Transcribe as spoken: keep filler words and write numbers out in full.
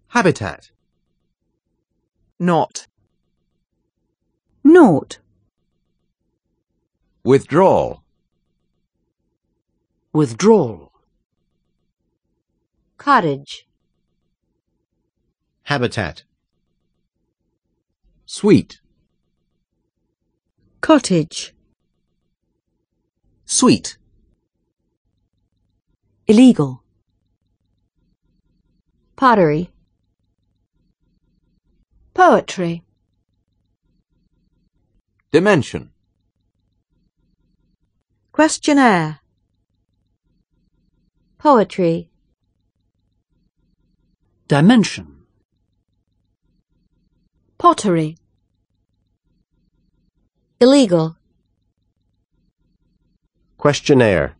Habitat. Not. Naught. Withdrawal. Withdrawal. Cottage. Habitat. Sweet. Cottage. Sweet. Illegal. Pottery. Poetry. Dimension. Questionnaire. Poetry. Dimension. Pottery. Illegal. Questionnaire.